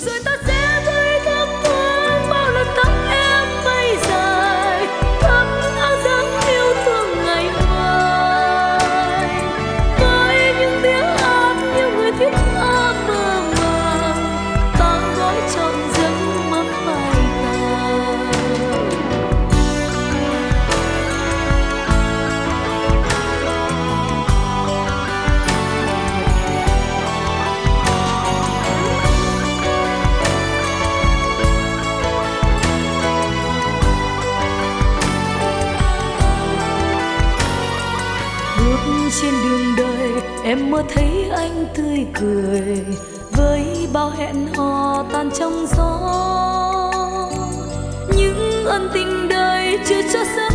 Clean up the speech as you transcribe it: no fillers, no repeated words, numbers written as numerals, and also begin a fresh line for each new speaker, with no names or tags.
rồi ta sẽ vui thắm thoáng bao lần tóc em mây dài thắm áo dáng yêu thương ngày mai. Với những tiếng hát như người thiết tha mơ màng, ta gói trọn giấc mơ phai tàn. Bước trên đường đời em mơ thấy anh tươi cười, với bao hẹn hò tan trong gió. Những ân tình đời chưa cho sớm